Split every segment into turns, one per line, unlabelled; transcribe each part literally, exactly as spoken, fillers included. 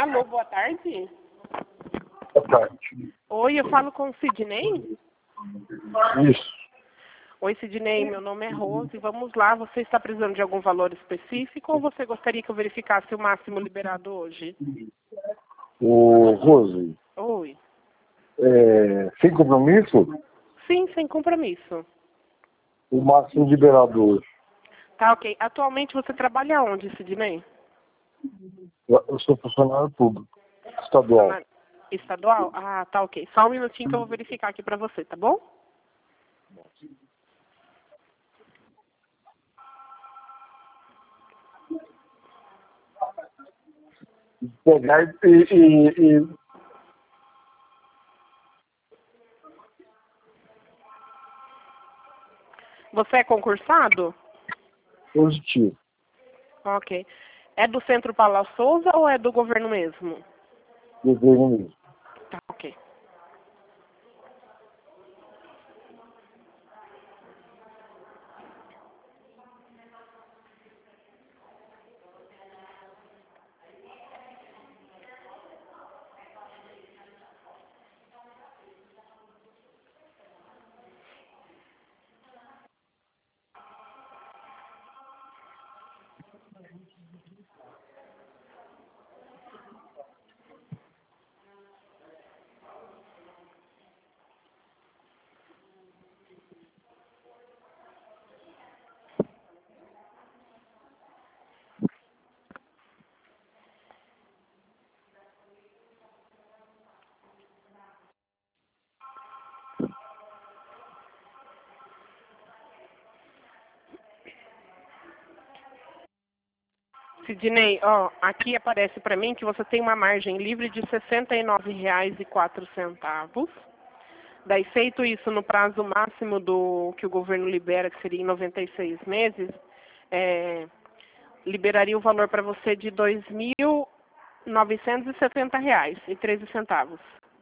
Alô, boa tarde.
Boa tarde.
Oi, eu falo com o Sidney?
Isso.
Oi, Sidney, meu nome é Rose. Vamos lá, você está precisando de algum valor específico ou você gostaria que eu verificasse o máximo liberado hoje?
O Rose,
Oi.
é, sem compromisso,
Sim, sem compromisso.
o máximo liberado hoje.
Tá, ok. Atualmente você trabalha onde, Sidney?
Eu eu sou funcionário público, estadual.
Funcionário estadual? Ah, tá, ok. Só um minutinho que eu vou verificar aqui pra você, tá bom?
Pegar e, e, e
Você é concursado?
positivo.
Ok. É do Centro Paula Souza ou é do governo mesmo?
Governo mesmo.
Tá, ok. Sidney, ó, aqui aparece para mim que você tem uma margem livre de sessenta e nove reais e quatro centavos. Daí, feito isso no prazo máximo do que o governo libera, que seria em noventa e seis meses, é, liberaria o valor para você de dois mil novecentos e setenta reais e treze centavos.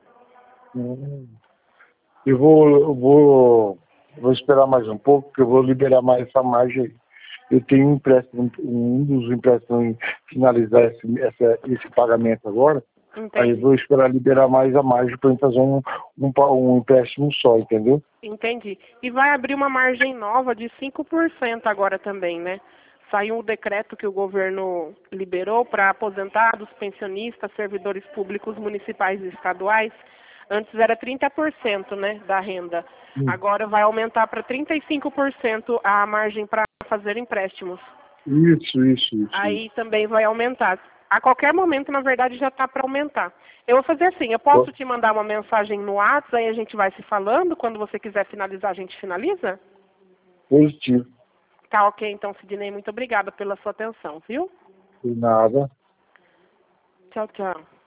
Hum. Eu vou, eu vou, vou esperar mais um pouco, porque eu vou liberar mais essa margem aí. Eu tenho um empréstimo, um dos empréstimos em finalizar esse, essa, esse pagamento agora.
Entendi.
Aí eu vou esperar liberar mais a margem para fazer um, um, um empréstimo só, entendeu?
Entendi. E vai abrir uma margem nova de cinco por cento agora também, né? Saiu um decreto que o governo liberou para aposentados, pensionistas, servidores públicos municipais e estaduais. Antes era trinta por cento, né, da renda.
Hum.
Agora vai aumentar para trinta e cinco por cento a margem para fazer empréstimos.
Isso, isso, isso.
Aí também vai aumentar. A qualquer momento, na verdade, já está para aumentar. Eu vou fazer assim, eu posso te mandar uma mensagem no WhatsApp, aí a gente vai se falando, quando você quiser finalizar, a gente finaliza?
Positivo.
Tá ok, então, Sidney, muito obrigada pela sua atenção, viu?
De nada.
Tchau, tchau.